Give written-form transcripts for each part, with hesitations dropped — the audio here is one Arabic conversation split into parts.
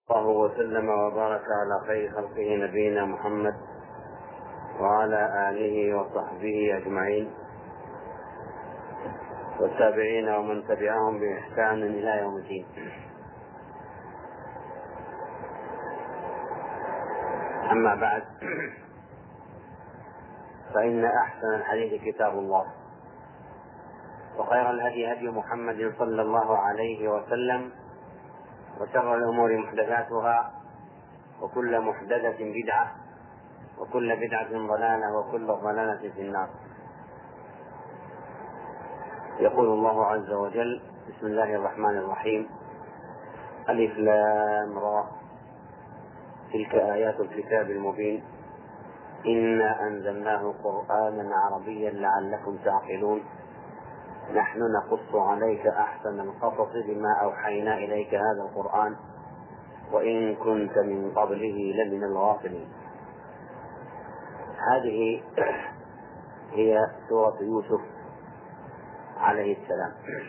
الله وسلم وبارك على خير خلقه نبينا محمد وعلى آله وصحبه أجمعين والتابعين ومن تبعهم بإحسان إلى يوم الدين. أما بعد، فإن أحسن الحديث كتاب الله، وخير الهدي هدي محمد صلى الله عليه وسلم، وشر الأمور محدثاتها، وكل محدثة بدعة، وكل بدعة ضلالة، وكل ضلالة في النار. يقول الله عز وجل: بسم الله الرحمن الرحيم. ألف لام را، تلك آيات الكتاب المبين، إنا أنزلناه قرآنا عربيا لعلكم تعقلون، نحن نقص عليك أحسن القصص بما أوحينا إليك هذا القرآن وإن كنت من قبله لمن الغافلين. هذه هي سورة يوسف عليه السلام،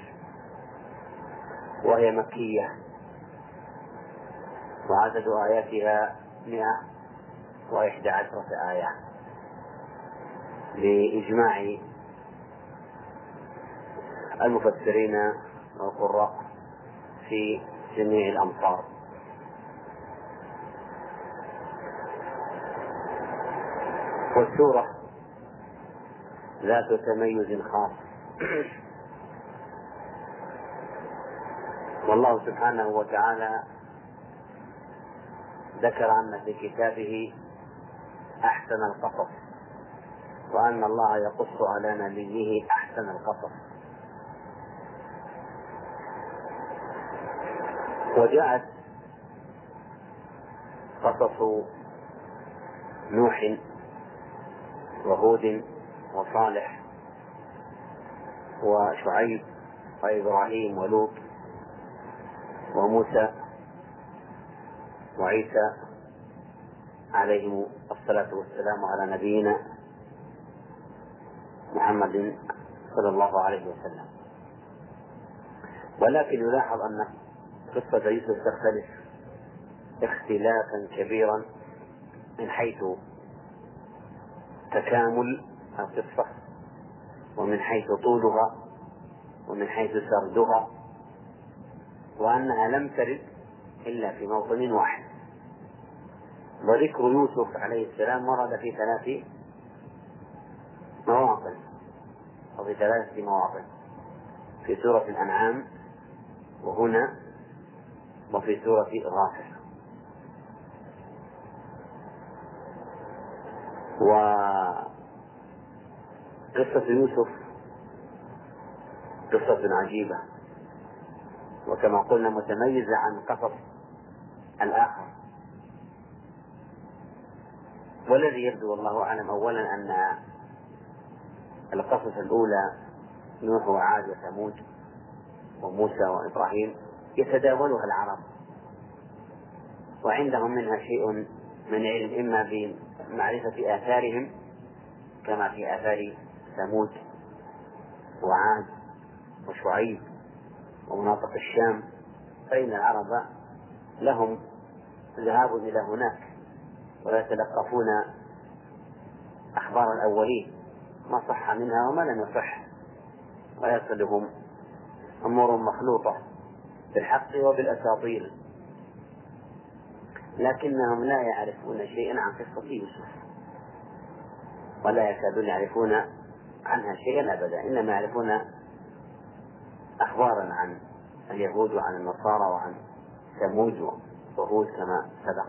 وهي مكية، وعدد آياتها 111 آية بإجماع المفسرين والقراء في جميع الأمصار. والسورة ذات تميز خاص، والله سبحانه وتعالى ذكر أن في كتابه أحسن القصص، وأن الله يقص على نبيه أحسن القصص. وجاءت قصص نوح وهود وصالح وشعيب وإبراهيم ولوط وموسى وعيسى عليهم الصلاة والسلام على نبينا محمد صلى الله عليه وسلم. ولكن يلاحظ أن قصة يوسف تختلف اختلافا كبيرا من حيث تكامل القصة، ومن حيث طولها، ومن حيث سردها، وأنها لم ترد إلا في موطن واحد. وذكر يوسف عليه السلام ورد في 3 مواطن، أو في 3 مواطن: في سورة الأنعام، وهنا، وفي سورة غافر. وقصة يوسف قصة عجيبة، وكما قلنا متميزة عن قصص الآخر. والذي يبدو والله أعلم أولا أن القصص الأولى نوح وعاد وثمود وموسى وإبراهيم يتداولها العرب، وعندهم منها شيء من علم، إما بمعرفة آثارهم كما في آثار ثمود وعاد وشعيب ومناطق الشام، فإن العرب لهم ذهاب إلى هناك ويتلقفون أخبار الأولين، ما صح منها وما لم يصح، ويصلهم أمور مخلوطة بالحق وبالأساطير، لكنهم لا يعرفون شيئا عن قصة يوسف، ولا يكادون يعرفون عنها شيئا أبدا، إنما يعرفون أخبارا عن اليهود وعن النصارى وعن ثمود وهود كما سبق.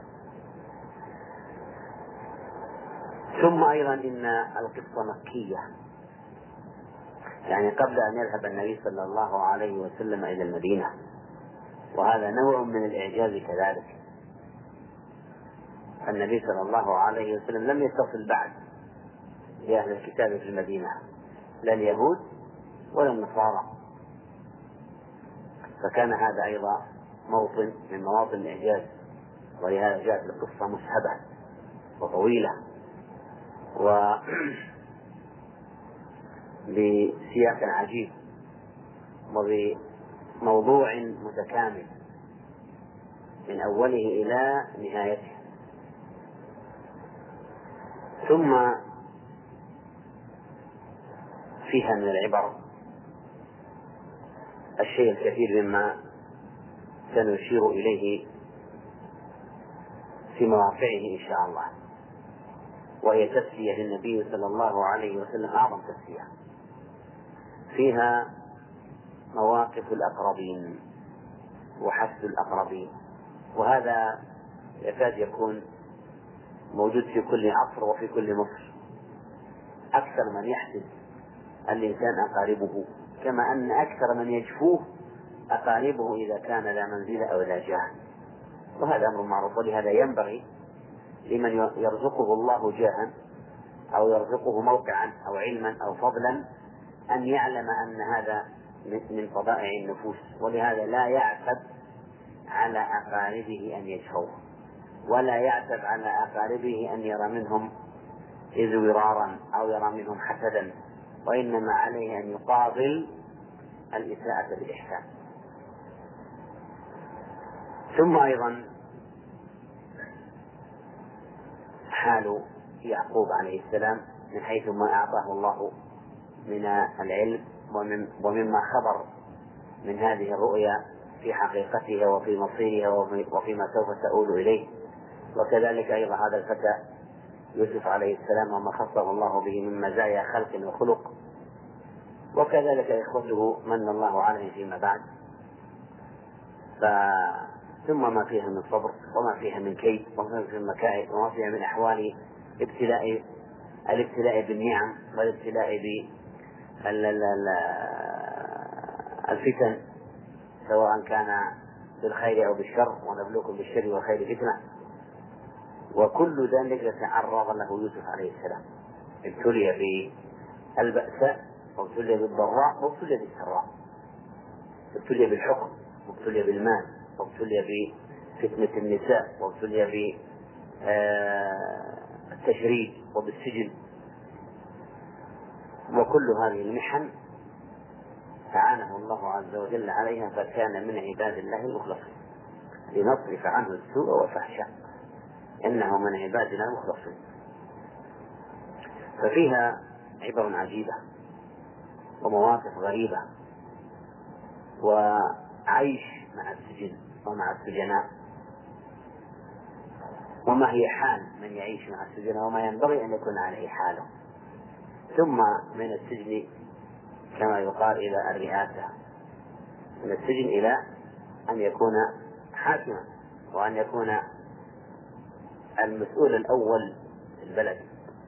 ثم أيضا إن القصة مكية، يعني قبل أن يذهب النبي صلى الله عليه وسلم إلى المدينة، وهذا نوع من الإعجاز كذلك. النبي صلى الله عليه وسلم لم يتصل بعد بأهل الكتاب في المدينة، لا اليهود ولا النصارى، فكان هذا أيضا موطن من مواطن الإعجاز، ولهذا جاءت القصة مسهبة وطويلة وبسياق عجيب وبموضوع متكامل، من أوله إلى نهايته. ثم فيها من العبر الشيء الكثير مما سنشير إليه في مواقعه إن شاء الله، وهي تسلية للنبي صلى الله عليه وسلم، أعظم تسلية. فيها مواقف الأقربين وحث الأقربين، وهذا يكاد يكون موجود في كل عصر وفي كل مصر. أكثر من يحدث الإنسان أقاربه، كما أن أكثر من يجفوه أقاربه إذا كان لا منزل أو لا جاه، وهذا أمر معروف. ولهذا ينبغي لمن يرزقه الله جاها أو يرزقه موقعا أو علما أو فضلا أن يعلم أن هذا من طبائع النفوس، ولهذا لا يعتب على أقاربه أن يجفوه، ولا يعتب على أقاربه أن يرى منهم إزورارا أو يرى منهم حسدا، وإنما عليه أن يقابل الإساءة بالإحسان. ثم أيضا حال يعقوب عليه السلام من حيث ما أعطاه الله من العلم ومما خبر من هذه الرؤيا في حقيقتها وفي مصيرها وفيما سوف تؤول إليه. وكذلك أيضا هذا الفتى يوسف عليه السلام وما خصه الله به من مزايا خلق وخلق، وكذلك إخوته من الله عليه فيما بعد. ثم ما فيها من صبر وما فيها من كيد وما فيها من مكائد وما فيها من أحوال الابتلاء بالنعم والابتلاء بالفتن، سواء كان بالخير أو بالشر، ونبلوكم بالشر والخير فتنة. وكل ذلك تعرض له يوسف عليه السلام، ابتلي بالبأساء وابتلي بالضراء وابتلي بالسراء، ابتلي بالحكم وابتلي بالمال وابتلي بفتنة النساء وابتلي بالتشريد وبالسجن. وكل هذه المحن أعانه الله عز وجل عليها، فكان من عباد الله المخلصين، لنصرف عنه السوء والفحشاء إنه من عبادنا المخلصين. ففيها عبر عجيبة ومواقف غريبة وعيش مع السجن ومع السجناء، وما هي حال من يعيش مع السجناء وما ينبغي أن يكون عليه حاله. ثم من السجن كما يقال إلى الرئاسة، من السجن إلى أن يكون حاكما وأن يكون المسؤول الأول في البلد.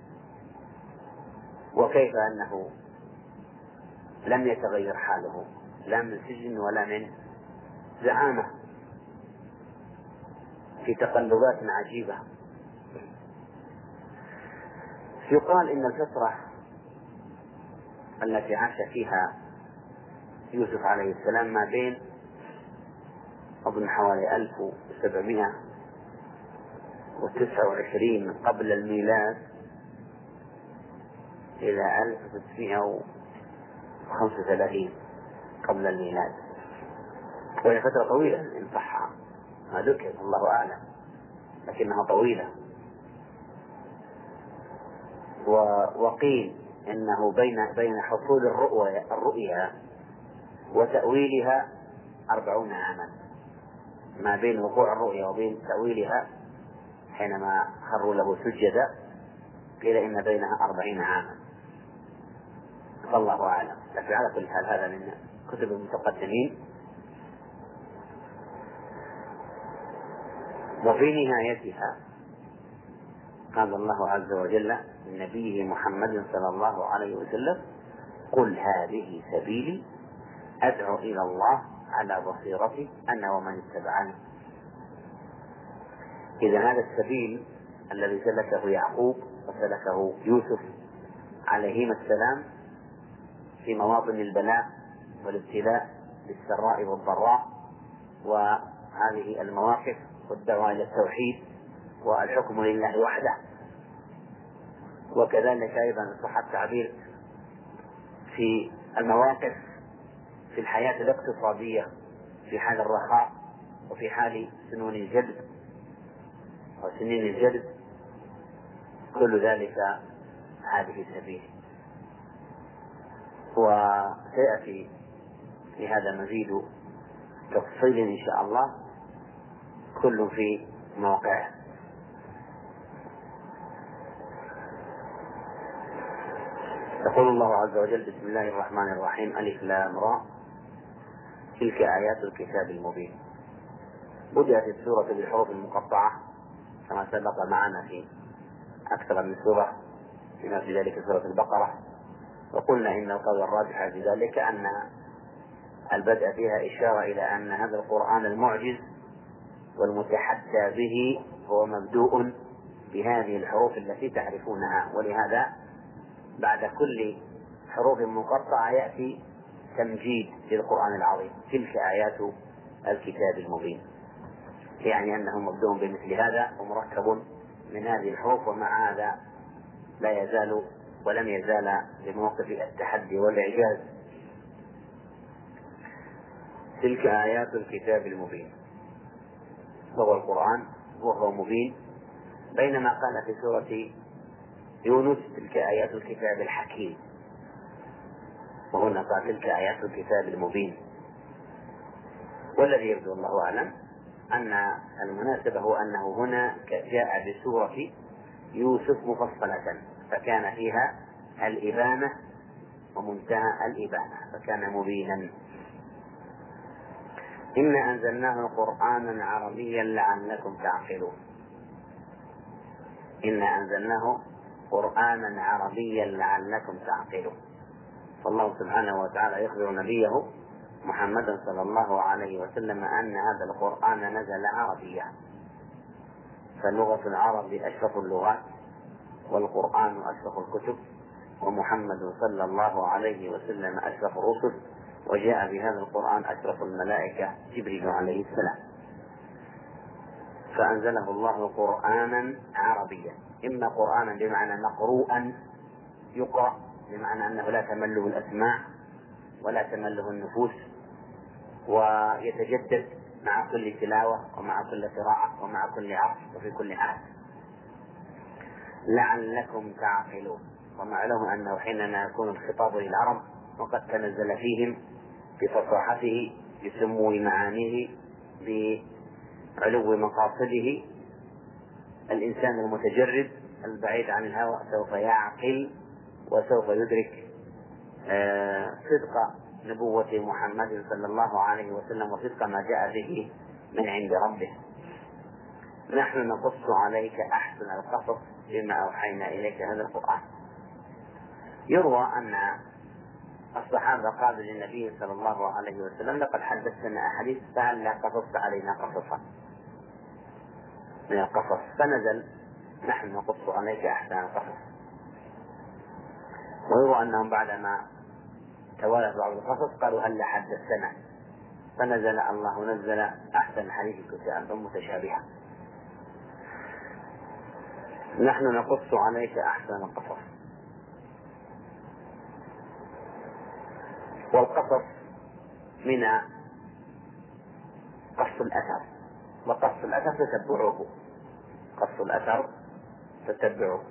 وكيف أنه لم يتغير حاله لا من سجن ولا من زعامة، في تقلبات عجيبة. يقال إن الفترة التي عاش فيها يوسف عليه السلام ما بين أظن حوالي 1729 قبل الميلاد إلى 1635 قبل الميلاد، وهي فترة طويلة إن صح ما ذكر الله أعلم، لكنها طويلة. وقيل إنه بين حصول الرؤيا وتأويلها 40 عاما، ما بين وقوع الرؤيا وبين تأويلها حينما خروا له سجدا قيل إن بينها 40 عاما، فالله أعلم. لكن على كل حال هذا من كتب المتقدمين. وفي نهايتها قال الله عز وجل لنبيه محمد صلى الله عليه وسلم: قل هذه سبيلي أدعو إلى الله على بصيرة أنا ومن اتبعني. إذا هذا السبيل الذي سلكه يعقوب وسلكه يوسف عليهما السلام في مواطن البلاء والابتلاء بالسراء والضراء، وهذه المواقف والدعوة إلى التوحيد والحكم لله وحده، وكذلك أيضا صح التعبير في المواقف في الحياة الاقتصادية في حال الرخاء وفي حال سنون الجلد أو سنين الجلد، كل ذلك هذه السبيل. وسيأتي في هذا مزيد تفصيل إن شاء الله، كل في موقعه. يقول الله عز وجل: بسم الله الرحمن الرحيم، ألف لام را، تلك آيات الكتاب المبين. بدأت السورة بالحروف المقطعة كما سبق معنا في أكثر من سورة، بما في ذلك سورة البقرة، وقلنا إن القول الراجح في ذلك أن البدء فيها إشارة إلى أن هذا القرآن المعجز والمتحدى به هو مبدوء بهذه الحروف التي تعرفونها، ولهذا بعد كل حروف مقطعة يأتي تمجيد للقرآن العظيم: تلك آيات الكتاب المبين، يعني أنه مبدوء بمثل هذا ومركب من هذه الحروف، ومع هذا لا يزال ولم يزال بموقف التحدي والإعجاز. تلك آيات الكتاب المبين، وهو القرآن وهو مبين، بينما قال في سورة يونس: تلك آيات الكتاب الحكيم، وهنا قال تلك آيات الكتاب المبين. والذي يبدو الله أعلم أن المناسبة هو أنه هنا جاء بسورة يوسف مفصلة، فكان فيها الإبانة ومنتهى الإبانة، فكان مبينا. إنا أنزلناه قرآنا عربيا لعلكم تعقلون. إنا أنزلناه قرآنا عربيا لعلكم تعقلون. فالله سبحانه وتعالى يخبر نبيه محمدا صلى الله عليه وسلم أن هذا القرآن نزل عربيا، فلغة العرب أشرف اللغات، والقرآن أشرف الكتب، ومحمد صلى الله عليه وسلم أشرف الرسل، وجاء بهذا القرآن أشرف الملائكة جبريل عليه السلام. فأنزله الله قرآنا عربيا، إما قرآنا بمعنى مقروءا يقرأ، بمعنى أنه لا تمله الأسماع ولا تمله النفوس، ويتجدد مع كل تلاوة ومع كل قراءة ومع كل عطف وفي كل حال، لعلكم تعقلون. ومعلوم أنه حينما يكون الخطاب للعرب وقد تنزل فيهم بفصاحته بسمو معانيه بعلو مقاصده، الإنسان المتجرد البعيد عن الهوى سوف يعقل وسوف يدرك صدق نبوة محمد صلى الله عليه وسلم وصدق ما جاء به من عند ربه. نحن نقص عليك أحسن القصص بما أوحينا إليك هذا القرآن. يروى أن الصحابة قالوا للنبي صلى الله عليه وسلم: لقد حدثتنا أحاديث فهل قصصت علينا قصصا من القصص؟ فنزل: نحن نقص عليك أحسن القصص. ويروى أنهم بعدما توالت بعض القصص قالوا: هل حدثتنا؟ فنزل: الله نزل أحسن الحديث كتابا متشابها. نحن نقص عليك أحسن القصص. والقصص من قص الأثر، وقص الأثر تتبعه، قص الأثر تتبعه،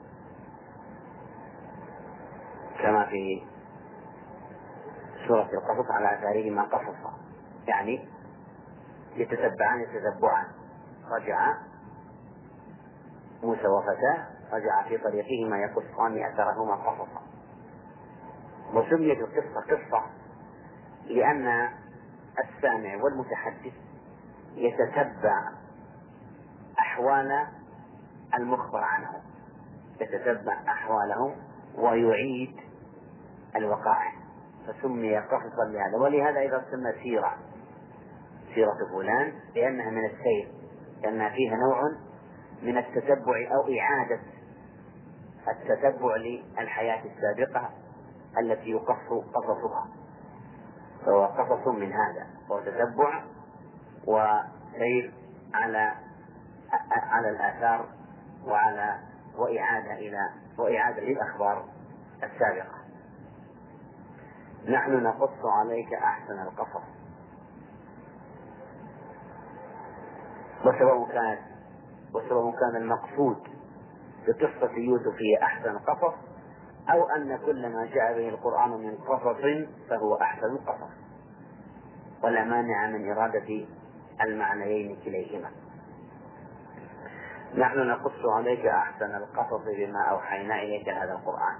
كما في سورة القصص: على آثارهما قصصا، يعني يتتبعان تتبعا. رجع موسى وفتاه، رجع في طريقهما يقصان أثرهما قصصا. وسميت القصة قصة لأن السامع والمتحدث يتتبع أحوال المخبر عنه، يتتبع أحوالهم ويعيد الوقائع، فسمي قصصا لهذا. ولهذا أيضا سمى سيرة، سيرة فلان، لأنها من السير، لأنها فيها نوع من التتبع أو إعادة التتبع للحياة السابقة التي يقص قصصها، فهو قصص من هذا، وهو تتبع وسير على الآثار وإعادة للأخبار السابقة. نحن نقص عليك أحسن القصص. وسواء كان المقصود بقصة يوسف هي أحسن قصص، أو أن كل ما جاء به القرآن من قصص فهو أحسن القصص، ولا مانع من إرادة المعنيين كليهما. نحن نقص عليك أحسن القصص بما أوحينا إليك هذا القرآن.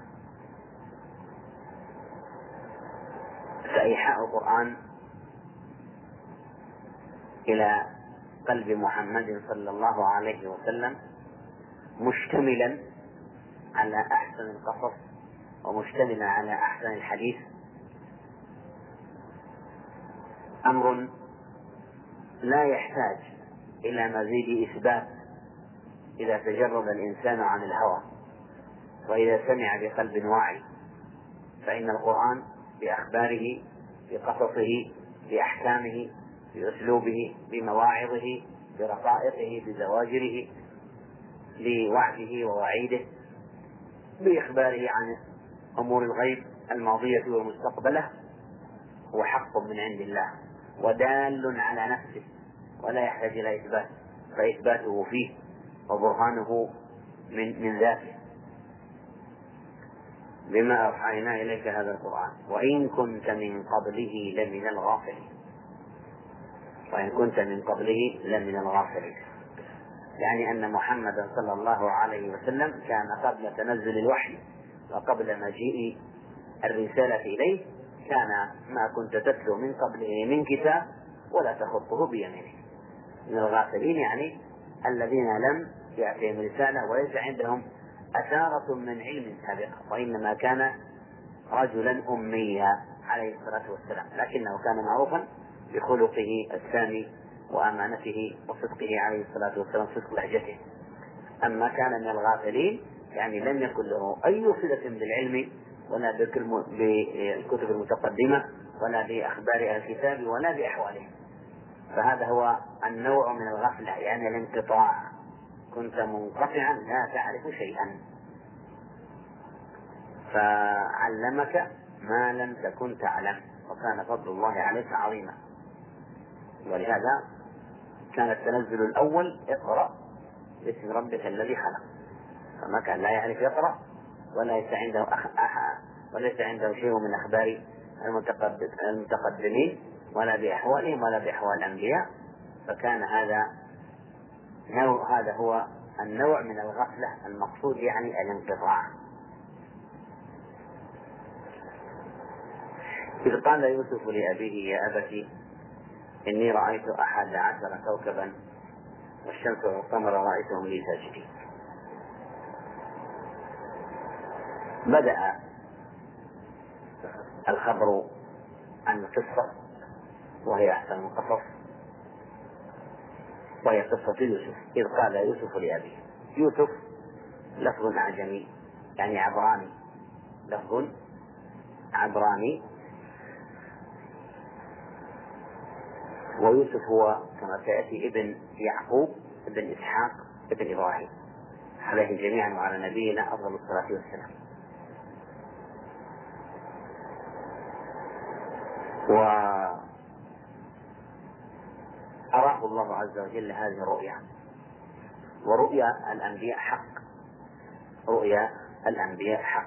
فإيحاء القرآن إلى قلب محمد صلى الله عليه وسلم مشتملا على أحسن القصص ومشتملا على أحسن الحديث أمر لا يحتاج إلى مزيد إثبات إذا تجرد الإنسان عن الهوى وإذا سمع بقلب واعي، فإن القرآن بأخباره بقصصه بأحكامه بأسلوبه بمواعظه برقائقه بزواجره بوعده ووعيده بإخباره عن أمور الغيب الماضية والمستقبلة هو حق من عند الله ودال على نفسه ولا يحتاج إلى إثبات، فإثباته فيه وبرهانه من ذاته. بما أوحينا إليك هذا القرآن وإن كنت من قبله لمن الغافلين. وإن كنت من قبله لمن الغافلين يعني أن محمدا صلى الله عليه وسلم كان قبل تنزل الوحي وقبل مجيء الرسالة إليه كان ما كنت تتلو من قبله من كتاب ولا تخطه بيمينه. من الغافلين يعني الذين لم يأتهم رسالة وليس عندهم أثارة من علم سابق، وإنما كان رجلا أميا عليه الصلاة والسلام، لكنه كان معروفا بخلقه السامي وأمانته وصدقه عليه الصلاة والسلام، صدق لهجته. أما كان من الغافلين يعني لم يكن له أي صلة بالعلم ولا بالكتب المتقدمة ولا بأخبار أهل الكتاب ولا بأحوالهم. فهذا هو النوع من الغفلة، يعني الانقطاع، كنت منقطعا لا تعرف شيئا فعلمك ما لم تكن تعلم وكان فضل الله عليك عظيما. ولهذا كان التنزل الأول اقرأ باسم ربك الذي خلق، فما كان لا يعرف يقرأ وليس عنده شيء من أخبار المتقدمين ولا بأحوالهم ولا بأحوال الأنبياء، فكان هذا هو النوع من الغفلة المقصود، يعني الانقطاع. إذ قال يوسف لأبيه يا أبت إني رأيت 11 كوكبا والشمس والقمر رأيتهم لي ساجدين. بدأ الخبر عن القصة وهي أحسن القصص، وهي قصة يوسف. إذ قال يوسف لأبيه، يوسف لفظ أعجمي يعني عبراني، لفظ عبراني، ويوسف هو كما سيأتي ابن يعقوب ابن إسحاق ابن إبراهيم عليهم جميعا وعلى نبينا أفضل الصلاة والسلام. وأراه الله عز وجل هذه الرؤيا، ورؤيا الأنبياء حق، رؤيا الأنبياء حق.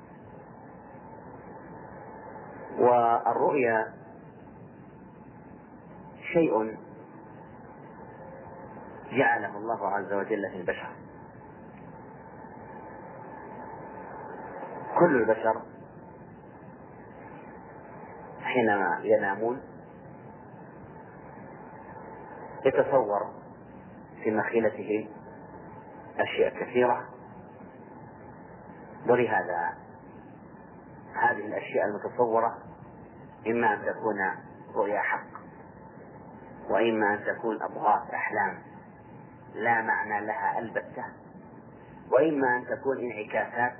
والرؤيا شيء جعله الله عز وجل في البشر. كل البشر حينما ينامون يتصور في مخيلته أشياء كثيرة، ولهذا هذه الأشياء المتصورة إما أن تكون رؤيا حق وإما أن تكون أضغاث أحلام لا معنى لها البتة، وإما أن تكون انعكاسات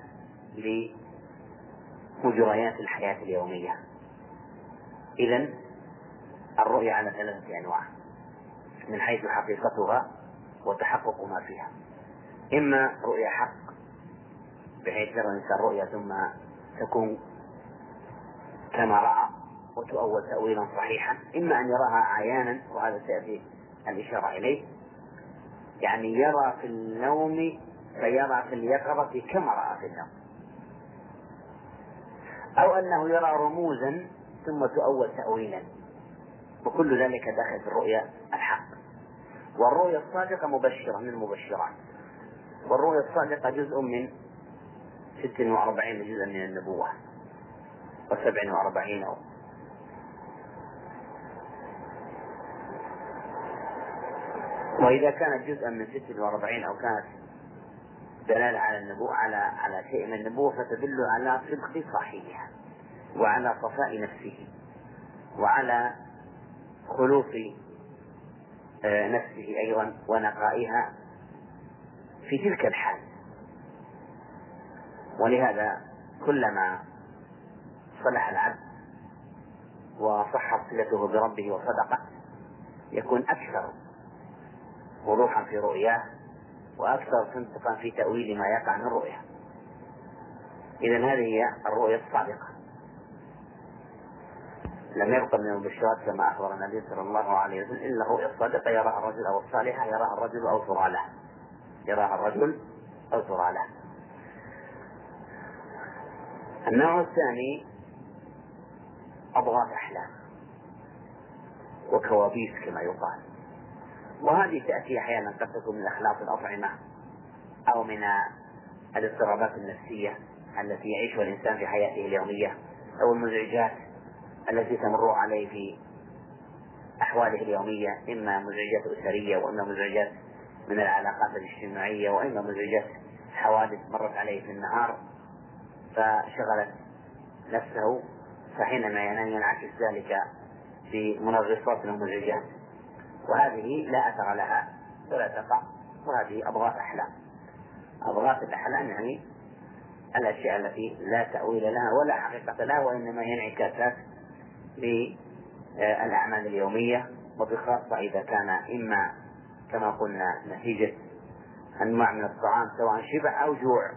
لمجريات الحياة اليومية. إذن الرؤيا على 3 أنواع من حيث حقيقتها وتحقق ما فيها: إما رؤيا حق بحيث يرى الإنسان رؤيا ثم تكون كما رأى وتؤول تأويلا صحيحا، إما أن يراها عيانا وهذا سيأتي الإشارة إليه، يعني يرى في النوم فيرى في اليقظة كما رأى في النوم، أو أنه يرى رموزا ثم تؤول تأويلا، وكل ذلك داخل في الرؤيا الحق. والرؤيا الصادقة مبشرة من المبشرات، والرؤيا الصادقة جزء من 46 جزءا من النبوة و47. وإذا كانت جزءا من 46 أو كانت دلالة على النبوة على شيء من النبوة فتدل على صدق صاحبها وعلى صفاء نفسه وعلى خلوص نفسه أيضا ونقائها في تلك الحال. ولهذا كلما صلح العبد وصحت صلته بربه وصدقه يكون أكثر وضوحا في رؤياه وأكثر صدقا في تأويل ما يقع من الرؤيا. إذن هذه هي الرؤيا الصادقة. لم يبق من المبشرات كما أخبر النبي صلى الله عليه وسلم إلا الرؤيا الصادقة يراها الرجل أو الصالحة يراها الرجل أو ترى له، يراها الرجل أو ترى له. النوع الثاني أضغاث أحلام وكوابيس كما يقال، وهذه تأتي أحيانا قد تكون من أخلاق الأطعمة أو من الاضطرابات النفسية التي يعيشها الإنسان في حياته اليومية، أو المزعجات التي تمر عليه في أحواله اليومية، إما مزعجات أسرية وإما مزعجات من العلاقات الاجتماعية وإما مزعجات حوادث مرت عليه في النهار فشغلت نفسه، فحينما ينام ينعكس ذلك في منغصات ومزعجات، وهذه لا أثر لها ولا تقع، وهذه أضغاث أحلام. أضغاث الأحلام يعني الأشياء التي لا تأويل لها ولا حقيقة لها، وإنما هي انعكاسات للأعمال اليومية، وبخاصة إذا كان إما كما قلنا نتيجة أنواع من الطعام سواء شبع أو جوع،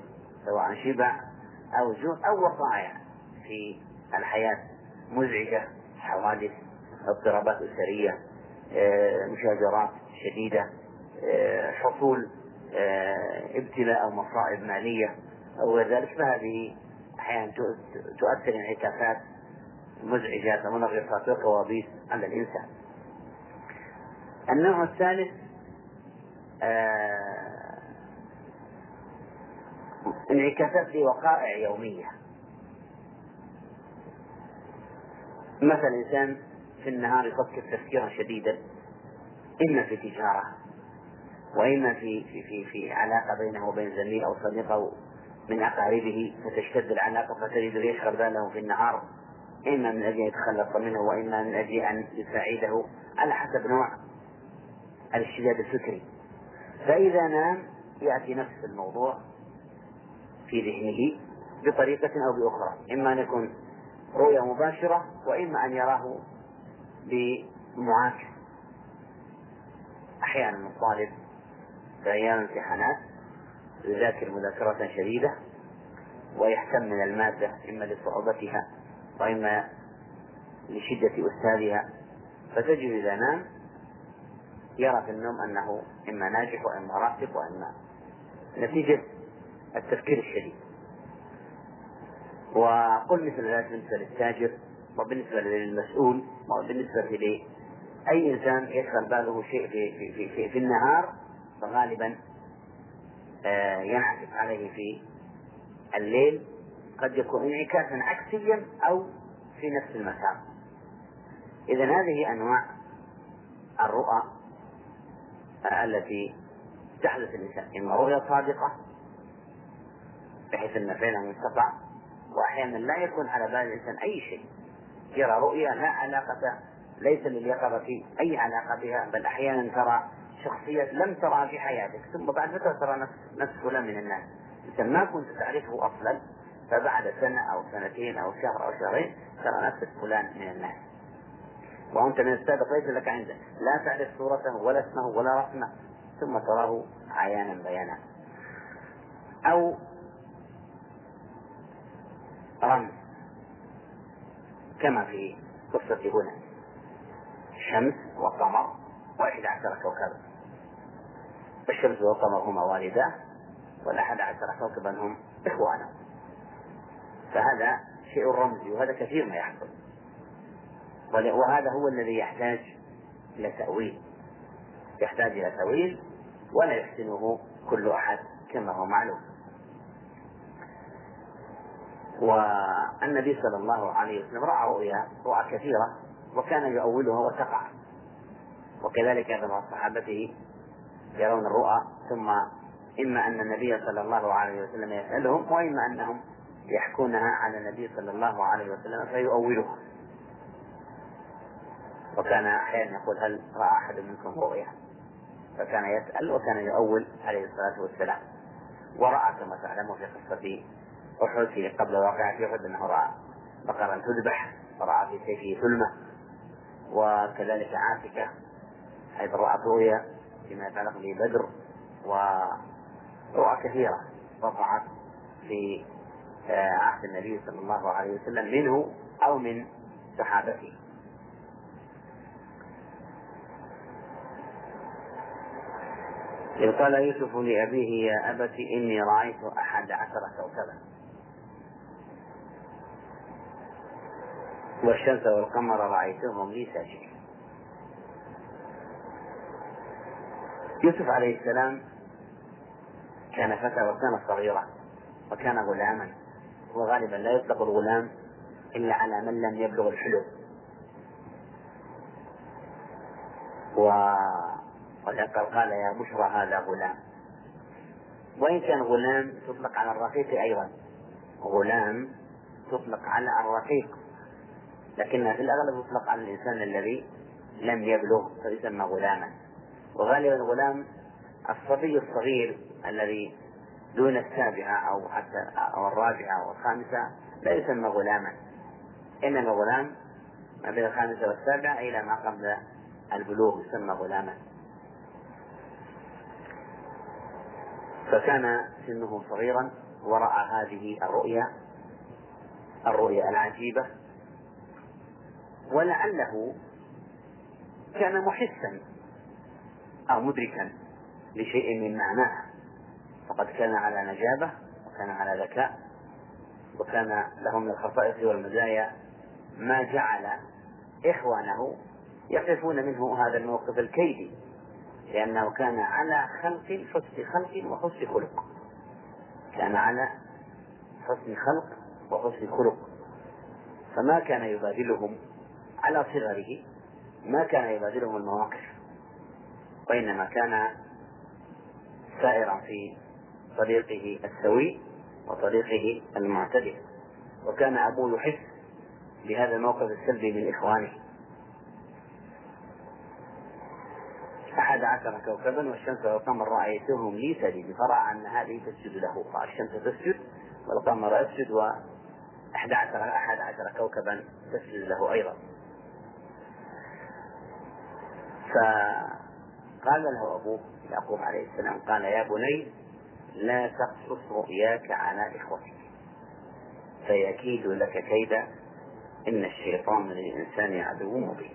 أو وقائع في الحياة مزعجة، حوادث، اضطرابات أسرية، مشاجرات شديدة، حصول ابتلاء أو مصائب مالية أو غير ذلك، فهذه أحيانا تؤثر انعكاسات مزعجات ومنغصات وكوابيس على الإنسان. النوع الثالث انعكاسات لوقائع يومية. مثلا إنسان في النهار يفكر تفكيرا شديدا، إما في تجارة وإما في علاقة بينه وبين زميل أو صديق أو من أقاربه فتشتد العلاقة فتجد يشغل باله في النهار، إما من أجل أن يتخلص منه وإما من أجل أن يساعده على حسب نوع الاشتداد الفكري. فإذا نام يأتي نفس الموضوع في ذهنه بطريقة أو بأخرى، إما أن يكون رؤية مباشرة وإما أن يراه بمعاكس. أحيانا الطالب في أيام الامتحانات يذاكر مذاكرة شديدة ويهتم من المادة إما لصعوبتها وإما لشدة أستاذها، فتجد إذا نام يرى في النوم أنه إما ناجح وإما راتب وإما نتيجة التفكير الشديد. وقل مثل ذلك بالنسبة للتاجر وبالنسبة للمسؤول وبالنسبة لأي إنسان يشغل باله شيء في النهار، فغالبا ينعكس عليه في الليل، قد يكون انعكاسا عكسيا أو في نفس المسار. إذن هذه أنواع الرؤى التي تحدث الإنسان، إما رؤيا صادقة بحيث أن فعلا يستطاع، وأحيانا لا يكون على بال الإنسان أي شيء، يرى رؤيا لا علاقة ليس لليقظة أي علاقة بها، بل أحيانا ترى شخصية لم ترى في حياتك ثم بعد فترة ترى نفس فلان من الناس إنسان ما كنت تعرفه أصلا، فبعد سنة أو سنتين أو شهر أو شهرين ترى نفسك فلان من الناس، وأنت من السابق ليس لك عنده لا تعرف صورته ولا اسمه ولا رسمه، ثم تراه عيانا بيانا. أو رمز كما في قصة هنا، شمس وقمر و11 كوكب، والشمس والقمر هما والداه، والأحد عشر كوكبا هم إخوانه. فهذا شيء رمزي، وهذا كثير ما يحصل، وهذا هو الذي يحتاج إلى تأويل، يحتاج إلى تأويل ولا يحسنه كل أحد كما هو معلوم. والنبي صلى الله عليه وسلم رأى رؤى كثيرة وكان يؤولها وتقع، وكذلك أيضا صحابته يرون الرؤى، ثم إما أن النبي صلى الله عليه وسلم يسألهم، وإما أنهم يحكونها على النبي صلى الله عليه وسلم فيؤولها. وكان أحيانا يقول: هل رأى أحد منكم رؤيا؟ فكان يسأل وكان يؤول عليه الصلاة والسلام. ورأى كما تعلمون في قصة أحد قبل واقعة أحد أنه رأى بقرا تذبح، ورأى في سيفه ثلمة، وكذلك عاتكة حيث رأت رؤيا فيما يتعلق ببدر، ورؤى كثيرة وقعت في عهد النبي صلى الله عليه وسلم منه أو من صحابته. إذ قال يوسف لأبيه: يا أبت إني رأيت 11 كوكبا والشمس والقمر رأيتهم لي ساجدين. يوسف عليه السلام كان فتى وكان صغيرا وكان غلاما، وغالبا لا يطلق الغلام إلا على من لم يبلغ الحلم، ولقد قال: يا بشرى هذا غلام. وإن كان غلام تطلق على الرقيق أيضا، غلام تطلق على الرقيق، لكنها في الأغلب تطلق على الإنسان الذي لم يبلغ فيسمى غلاما. وغالبا الغلام الصبي الصغير الذي دون السابعة أو حتى أو الرابعة أو الخامسة لا يسمى غلاما، إنما الغلام ما بين الخامسة والسابعة إلى ما قبل البلوغ يسمى غلاما. فكان سنه صغيرا ورأى هذه الرؤيا العجيبة، ولعله كان محسا أو مدركا لشيء من معناها، فقد كان على نجابة وكان على ذكاء، وكان له من الخصائص والمزايا ما جعل إخوانه يقفون منه هذا الموقف الكيدي، لأنه كان على حسن خلق وحسن خلق، كان على حسن خلق وحسن خلق، فما كان يبادلهم على صغره، ما كان يبادلهم المواقف، وإنما كان سائرا في طريقه السوي وطريقه المعتدل. وكان أبوه يحس بهذا الموقف السلبي من إخوانه. 11 كوكبا والشمس والقمر رأيتهم لي ساجدين، فرأى أن هذه تسجد له، فالشمس تسجد والقمر يسجد، و11 كوكبا تسجد له أيضا. فقال له أبوه يعقوب عليه السلام، قال: يا بني لا تقصص رؤياك على إخوتك فيكيد لك كيدا إن الشيطان للإنسان عدو مبين.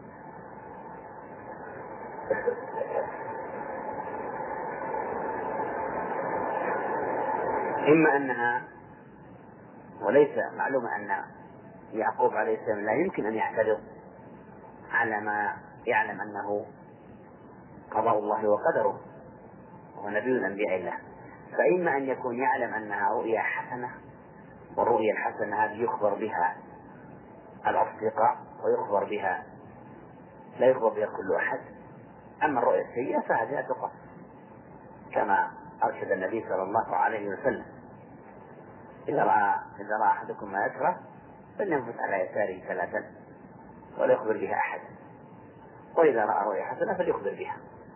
إما أنها، وليس معلوم أن يعقوب عليه السلام لا يمكن أن يعترض على ما يعلم أنه قضاء الله وقدره وهو نبي من أنبياء الله، فإما أن يكون يعلم أنها رؤيا حسنة، والرؤيا الحسنة هذه يخبر بها الأصدقاء ويخبر بها لا يخبر بها كل أحد. أما الرؤيا السيئة فهذه تقص، كما أرشد النبي صلى الله عليه وسلم: إذا رأى أحدكم ما يكره فلينفث على يساره 3 ولا يخبر بها أحد، وإذا رأى رؤيا حسنة فليخبر بها.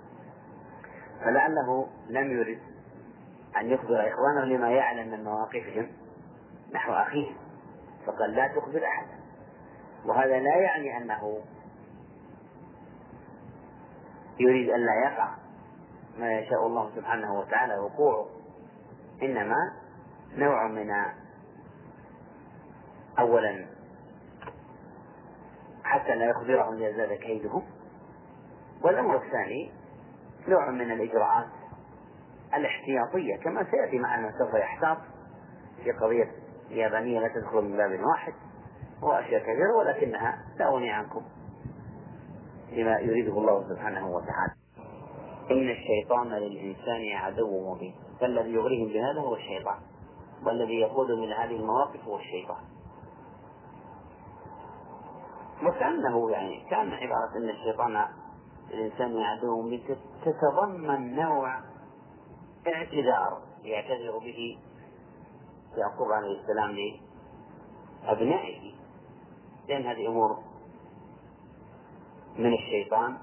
فلعله لم يرد أن يخبر إخوانه لما يعلم من مواقفهم نحو أخيه، فقال: لا تخبر أحد. وهذا لا يعني أنه يريد أن لا يقع ما يشاء الله سبحانه وتعالى وقوعه، إنما نوع من أولا حتى لا يخبرهم ليزداد كيدهم، والأمر الثاني نوع من الإجراءات الاحتياطية، كما سيأتي معنا سوف يحتاط في قضية اليابانية لا تدخل من باب واحد وأشياء كثيرة، ولكنها لا أغني عنكم بما يريده الله سبحانه وتعالى. إن الشيطان للإنسان عدو مبين، فالذي يغريهم بهذا هو الشيطان، والذي يقودهم إلى هذه المواقف هو الشيطان. وكأنه يعني كان عبارة أن الشيطان للإنسان عدو مبين تتضمن نوع اعتذار يعتذر به يعقوب عليه السلام لأبنائه، لأن هذه أمور من الشيطان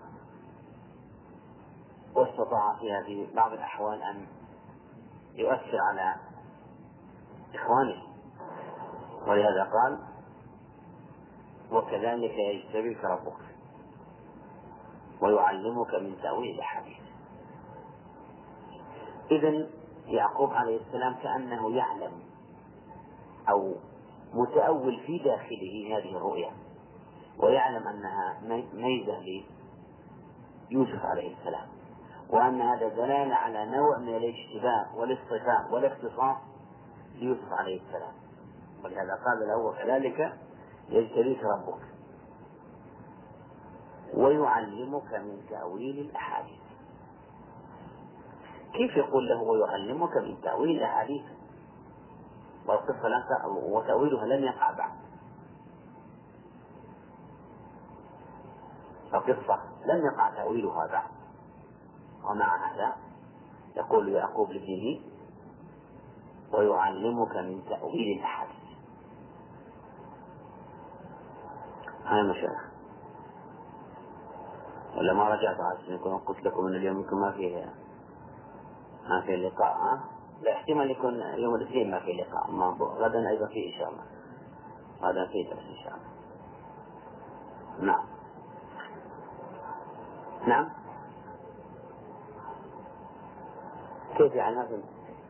واستطاع فيها في بعض الأحوال أن يؤثر على إخوانه، ولهذا قال وكذلك يجتبيك ربك ويعلمك من تأويل الأحاديث. إذن يعقوب عليه السلام كأنه يعلم أو متأول في داخله هذه الرؤيا، ويعلم أنها ميزة ليوسف عليه السلام، وأن هذا دلالة على نوع من الاشتباه والاصطفاء والاختصاص ليوسف عليه السلام، ولهذا قال له وكذلك يجتبيك ربك ويعلمك من تأويل الأحاديث. كيف يقول له ويعلمك من تأويل الأحاديث والقصة وتأويلها لم يقع بعد؟ القصة لم يقع تأويلها بعد، ومع هذا يقول يعقوب لابنه ويعلمك من تأويل الأحاديث. هاي مشايخ ولا ما رجعت عشان يكون قلت لكم ان اليوم يمكن ما في لقاء، لا احتمال يكون يوم الاثنين ما في لقاء، ما غدا ايضا في ان شاء الله، غدا في درس ان شاء الله. نعم نعم. كيف يعني هذا؟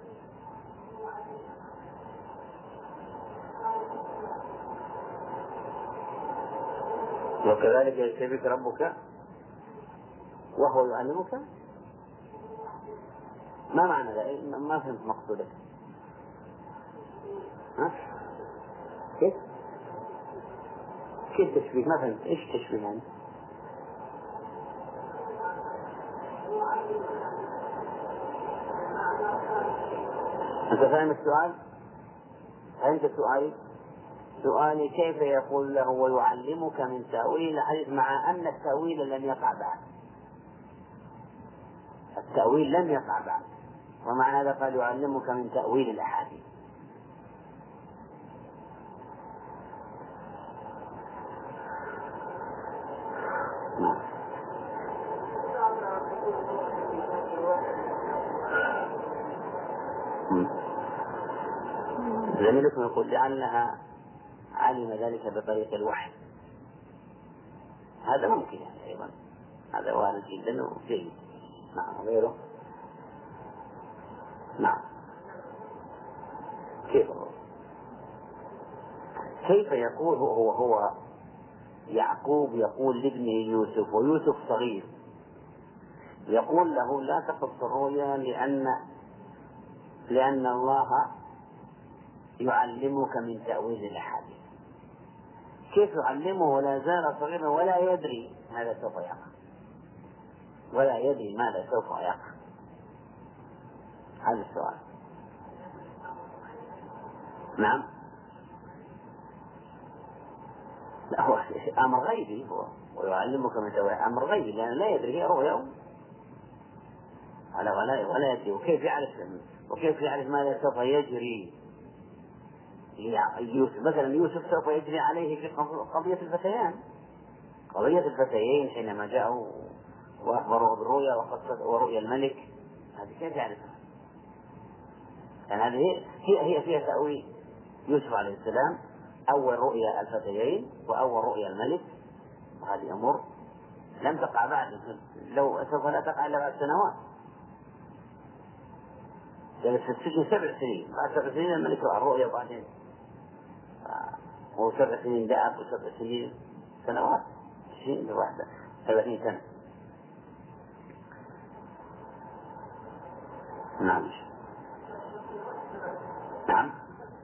وكذلك يجتبيك ربك وهو يعلمك، ما معنى ذلك؟ ما فهمت مقصودك. ها؟ كيف تشبيه؟ ما فهمت ايش تشبيه يعني؟ انت فاهم السؤال؟ فهمت سؤالي؟ سؤالي كيف يقول له ويعلمك من تأويل الحديث مع أن التأويل لم يقع بعد؟ التأويل لم يقع بعد، ومع هذا قال يعلمك من تأويل الأحاديث. زميلكم يقول لعلها علم ذلك بطريق الوحي، هذا ممكن يعني أيضا، هذا وارد جدا وجيد. نعم. غيره؟ نعم. كيف يقول هو يعقوب يقول لابنه يوسف ويوسف صغير، يقول له لا تقص الرؤيا لأن الله يعلمك من تأويل الأحاديث. كيف يعلمه ولا زال صغيرا ولا يدري ماذا سوف يقع، ولا يدري ماذا سوف يقع؟ هذا السؤال. نعم. لا، هو أمر غيبي، هو ويعلمك من تأويل أمر غيبي، لأن لا يدري، هي رؤيا ولا يدري. وكيف يعرف ماذا سوف يجري يوسف؟ مثلا يوسف سوف يجري عليه في قضية الفتيان، قضية الفتيين حينما جاءوا وأخبروا بالرؤيا ورؤيا الملك، هذه كيف يعرفها؟ يعني هذه هي فيها تأويل يوسف عليه السلام، أول رؤيا الفتيين وأول رؤيا الملك، وهذه أمور لم تقع بعد، لو سوف لا تقع إلا بعد سنوات. جلس في السجن 7 سنين، بعد 7 سنين الملك رأى الرؤيا، وبعدين هو 7 سنين دأب و7 سنين سنوات، 20 واحدة 30 سنة. نعم. نعم.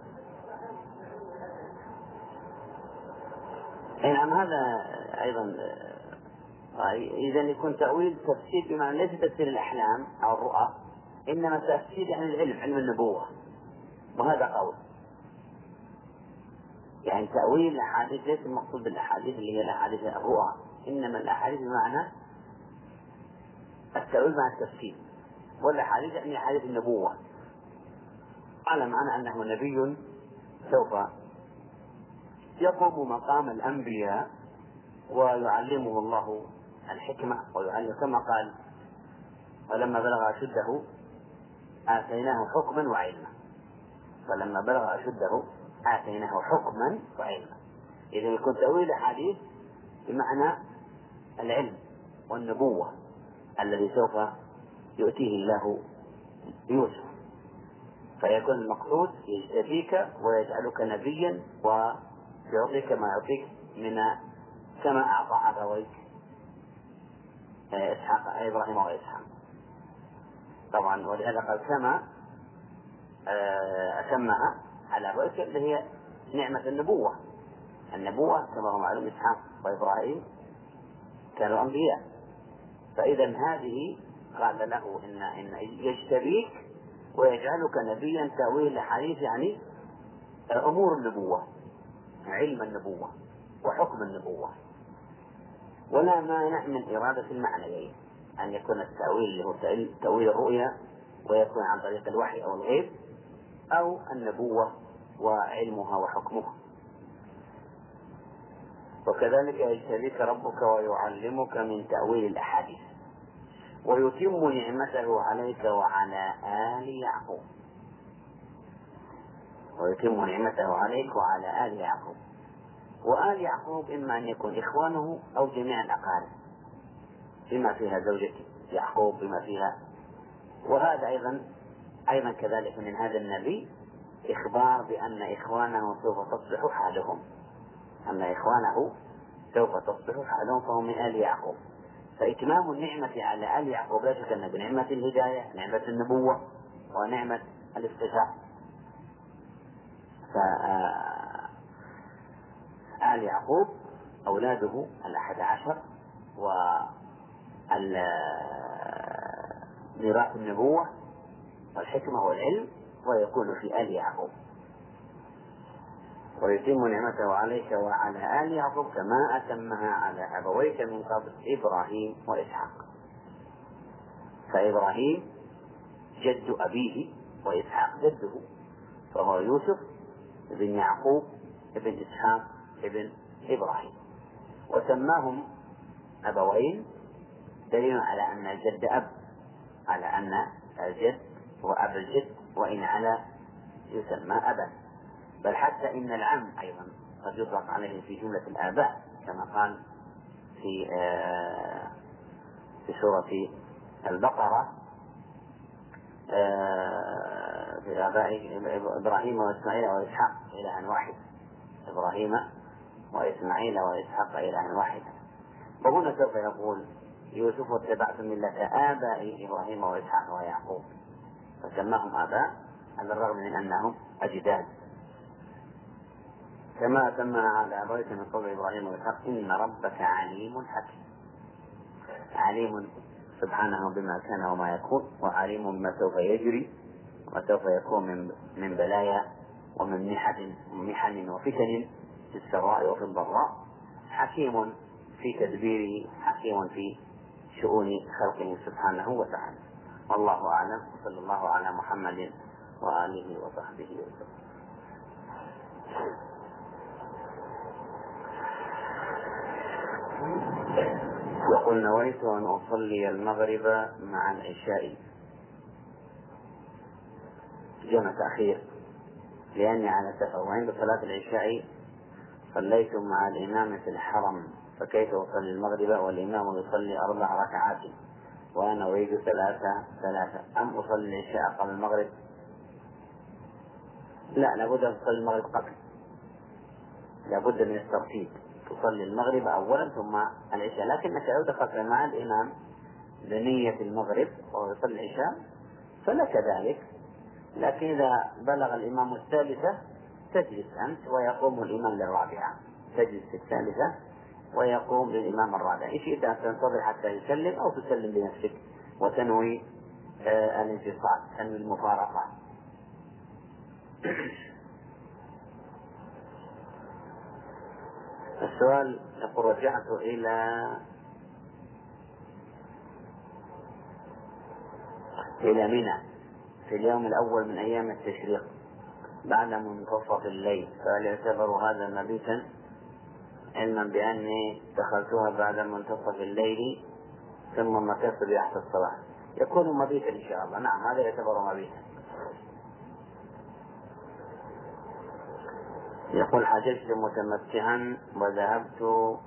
نعم، هذا أيضا إذا يكون تأويل تفسير بمعنى ليس تفسير الأحلام أو الرؤى، إنما تفسير عن العلم، علم النبوة، وهذا قول. يعني تأويل الأحاديث ليس المقصود بالأحاديث اللي هي الأحاديث الرؤى، إنما الأحاديث بمعنى التأويل مع التفسير، والأحاديث يعني أحاديث النبوة، على معنى أنه نبي سوف يقوم مقام الأنبياء ويعلمه الله الحكمة ويعلم، كما قال: ولما بلغ أشده آتيناه حكما وعلما. ولما بلغ أشده آتيناه حكما وعلما. إذا يكون تأويل الحديث بمعنى العلم والنبوة الذي سوف يؤتيه الله يوسف، فيكون المقصود يجتبيك ويجعلك نبيا ويعطيك ما يعطيك من كما أعطى أبويك إبراهيم وإسحاق. طبعا ولهذا قال كما أتمها على أبويك، اللي هي نعمة النبوة. النبوة كما هو معلوم إسحاق وإبراهيم كانوا أنبياء، فإذا هذه قال له إن يجتبيك ويجعلك نبيا. تأويل الحديث يعني أمور النبوة، علم النبوة وحكم النبوة. ولا مانع من إرادة المعنيين، أن يكون التأويل هو تأويل الرؤيا ويكون عن طريق الوحي أو الغيب، أو النبوة وعلمها وحكمها. وكذلك يجتبيك ربك ويعلمك من تأويل الأحاديث ويتم نعمته عليك وعلى آل يعقوب. ويتم نعمته عليك وعلى آل يعقوب. وآل يعقوب إما أن يكون إخوانه أو جميع الأقارب، بما فيها زوجة يعقوب بما فيها. وهذا أيضا كذلك من هذا النبي إخبار بأن إخوانه سوف تصبح حالهم، أن إخوانه سوف تصبح حالهم فهم من آل يعقوب. فإتمام النعمة على آل يعقوب لا شك أن بنعمة الهداية، نعمة النبوة، ونعمة الاستشفاء. فآل يعقوب أولاده 11 وميراث النبوة والحكمة والعلم، ويكون في آل يعقوب. ويتم نعمته عليك وعلى آل يعقوب كما أتمها على أبويك من قبل إبراهيم وإسحاق. فإبراهيم جد أبيه وإسحاق جده، فهو يوسف ابن يعقوب ابن إسحاق ابن إبراهيم. وسماهم أبوين دليل على أن الجد أب، على أن الجد هو أب الجد، وإن على يسمى أبا. بل حتى إن العم أيضا قد يطلق عليه في جملة الآباء، كما قال في سورة البقرة في آباء إبراهيم وإسماعيل وإسحاق إلها واحد. إبراهيم وإسماعيل وإسحاق إلها واحد. وهنا سوف يقول يوسف: واتبعت ملة آبائي إبراهيم وإسحاق ويعقوب. فسماهم آباء على الرغم من أنهم أجداد. كما سمى على أبويك من قبل إبراهيم وإسحاق إن ربك عليم حكيم. عليم سبحانه بما كان وما يكون، وعليم بما سوف يجري وما سوف يكون من بلايا ومن محن وفتن في السراء وفي الضراء. حكيم في تدبيره، حكيم في شؤون خلقه سبحانه وتعالى. والله أعلم، وصلى الله على محمد وآله وصحبه وسلم. يقول: نويت أن أصلي المغرب مع العشاء جمع تأخير لأني على سفر، وعند صلاة العشاء صليت مع الإمام في الحرم، فكيف أصلي المغرب والإمام يصلي 4 ركعات وأنا أريد 3 أم أصلي العشاء قبل المغرب؟ لا، لابد أن تصلي المغرب قبل، لابد من الترتيب، تصلي المغرب أولا ثم العشاء. لكنك لو دخلت مع الإمام بنية المغرب وهو يصلي العشاء فلك ذلك. لكن إذا بلغ الإمام الثالثة تجلس أنت ويقوم الإمام للرابعة، تجلس في الثالثة ويقوم للإمام الرابع. إن شئت أن تنتظر حتى يسلم أو تسلم بنفسك وتنوي الانفصال، تنوي المفارقة. السؤال يقول: رجعت إلى منى في اليوم الأول من أيام التشريق بعد منتصف الليل، فهل يعتبر هذا مبيتا، علما بأني دخلتها بعد منتصف الليل ثم مكثت بحث الصباح؟ يكون مبيتا إن شاء الله. نعم، هذا يعتبر مبيتا. يقول: حججت متمتعا وذهبت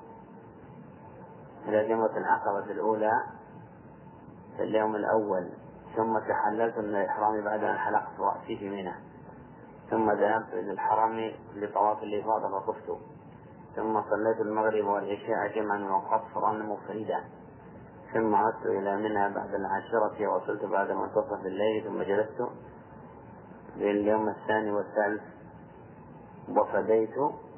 إلى جمرة العقبة الأولى في اليوم الأول، ثم تحللت من الإحرام بعد أن حلقت رأسي في منى، ثم ذهبت إلى الحرم لطواف الإفاضة فطفت، ثم صليت المغرب والعشاء جمعا وقصرا مفردا، ثم عدت إلى منى بعد العاشرة ووصلت بعد منتصف الليل، ثم جلست لليوم الثاني والثالث وفديت.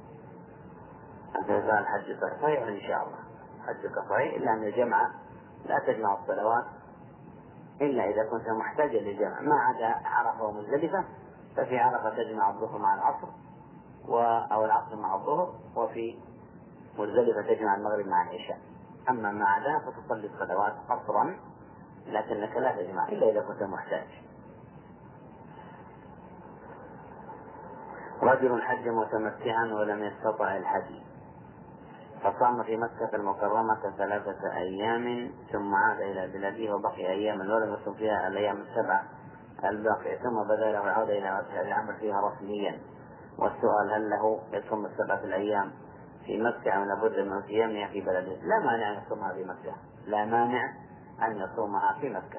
هذا الحج صحيح إن شاء الله، حجك صحيح، إلا أن الجمع لا تجمع الصلوات إلا إذا كنت محتاجا للجمع، ما عدا عرفة ومزدلفة، ففي عرفة تجمع الظهر مع العصر أو العصر مع الظهر، وفي مزدلفة تجمع المغرب مع العشاء. أما ما عدا فتصلي الصلوات قصرا، لكنك لا تجمع إلا إذا كنت محتاج. رجل حج متمتعا ولم يستطع الحج، فصام في مكة المكرمة 3 أيام، ثم عاد إلى بلاده وبقي أياما ولم يصم فيها الأيام 7 الباقية، ثم بدا له العودة إلى مكة العمل فيها رسميا. والسؤال: هل له يصوم 7 الأيام في مكة أم لابد من صيامها في بلده؟ لا مانع أن يصومها في مكة، لا مانع أن يصومها في مكة.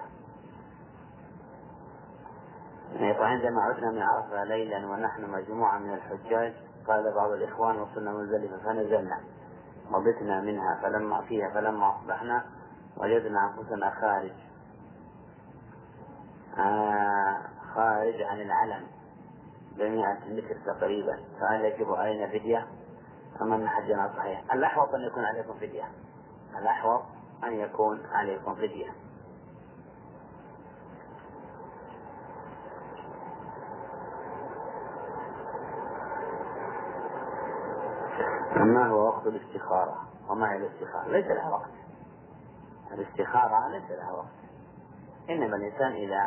وعندما عدنا من عرفة ليلا ونحن مجموعة من الحجاج، قال بعض الإخوان: وصلنا مزدلفة فنزلنا وبتنا منها، فلما أصبحنا وجدنا أنفسنا خارج عن العلم ب100 متر تقريبا، فهل يجب علينا فدية أم أن حجنا صحيح؟ الأحوط أن يكون عليكم فدية، الأحوط أن يكون عليكم فدية. ما هو وقت الاستخارة؟ وما هي الاستخارة؟ ليس لها وقت، الاستخارة ليس لها وقت، إنما الإنسان إذا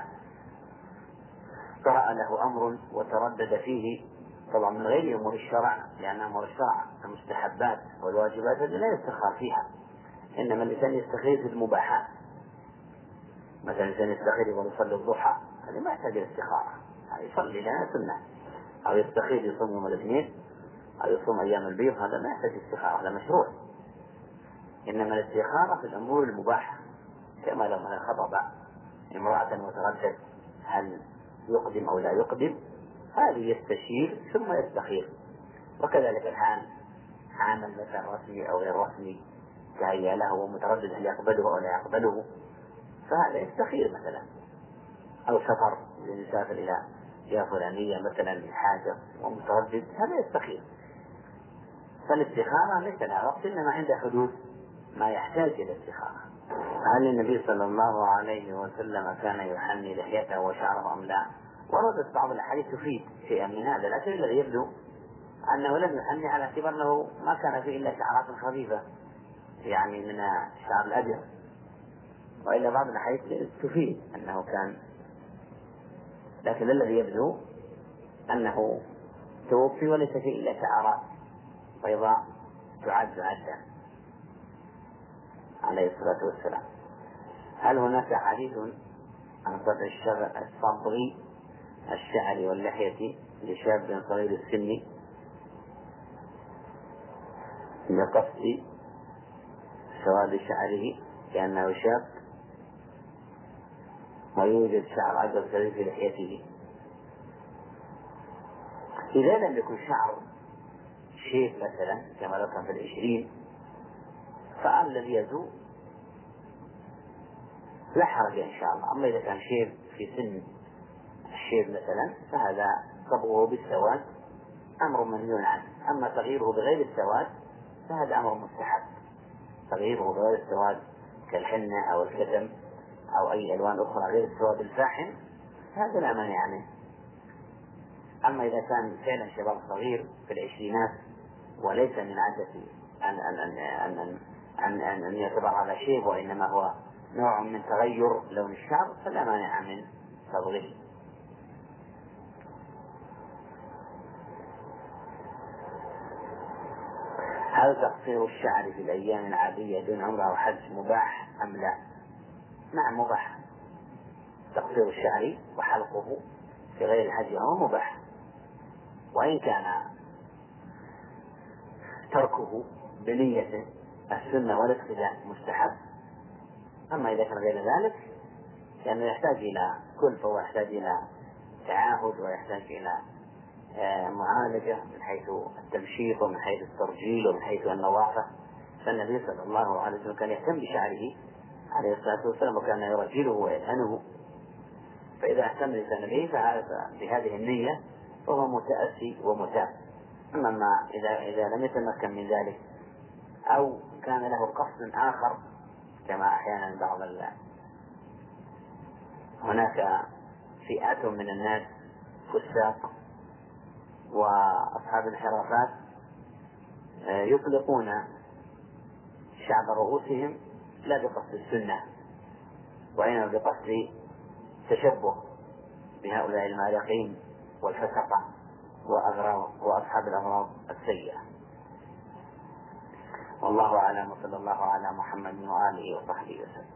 طرأ له أمر وتردد فيه، طبعا من غير أمور الشرع، لأن أمور الشرع المستحبات والواجبات هذه لا يستخار فيها، إنما الإنسان يستخير في المباحات. مثلا الإنسان يستخير ويصلي الضحى، هذا ما يحتاج الاستخارة، يصلي لنا سنة، أو يستخير يصوم يوم الاثنين أو يصوم أيام البيض، هذا ما يحتاج استخارة، هذا مشروع. إنما الاستخارة في الأمور المباحة، كما لما خطب امرأة وتردد هل يقدم أو لا يقدم، هذه يستشير ثم يستخير. وكذلك الحال عمل مثلا رسمي أو غير رسمي تهيأ له ومتردد هل يقبله أو لا يقبله، فهذا يستخير. مثلا أو سفر يسافر إلى جهة فلانية مثلا لحاجة ومتردد، هذا يستخير. فالاستخارة ليس لها وقت، إنما عند حدوث ما يحتاج إلى استخارة. هل النبي صلى الله عليه وسلم كان يحني لحيته وشعره أم لا؟ وردت بعض الأحاديث تفيد شيئا من هذا، لكن الذي يبدو أنه لم يحني على اعتبار أنه ما كان فيه إلا شعرات خفيفة، يعني من الشعر الأبيض، وإلا بعض الأحاديث تفيد أنه كان، لكن الذي يبدو أنه توفي وليس فيه إلا شعرات بيضاء تعد عدا عليه الصلاة والسلام. هل هناك حديث عن قطع الصبغ الشعر واللحية لشاب صغير السن لقصد سواد شعره كأنه شاب ويوجد شعر أبيض كثير في لحيته؟ إذا لم يكن شعر شيب مثلا كما لو كان في 20، فالذي يزول لا حرج إن شاء الله. أما إذا كان شيب في سن الشيب مثلا فهذا صبغه بالسواد أمر منهي عنه. أما تغييره بغير السواد فهذا أمر مستحب، تغييره بغير السواد كالحنة أو الكتم أو أي ألوان أخرى غير السواد الفاحم هذا لا مانع منه. أما إذا كان فعلا شباب صغير في العشرينات وليس من عادته أن يعتبر هذا شيب وإنما هو نوع من تغير لون الشعر فلا مانع من صبغه. هل تقصير الشعر في الأيام العادية دون عمرة أو حج مباح أم لا؟ نعم مباح، تقصير الشعر وحلقه في غير الحج هو مباح، وإن كان تركه بنية السنة والاقتداء مستحب. أما إذا كان غير ذلك لأنه يحتاج إلى كلفة ويحتاج إلى تعاهد ويحتاج إلى معالجة من حيث التمشيط ومن حيث الترجيل ومن حيث النظافة، فالنبي صلى الله عليه وسلم كان يهتم بشعره عليه الصلاة والسلام وكان يرجله ويدهنه، فإذا اهتم الإنسان به بهذه النية فهو متأسي ومتاب. أما إذا لم يتمكن من ذلك أو كان له قصد آخر كما أحيانا هناك فئات من الناس فساق وأصحاب انحرافات يطلقون شعب رؤوسهم لا بقصد السنة وإنما بقصد تشبه بهؤلاء المارقين والفسقة وأصحاب الأغراض السيئة. والله أعلم، وصلى الله على محمد وآله وصحبه وسلم.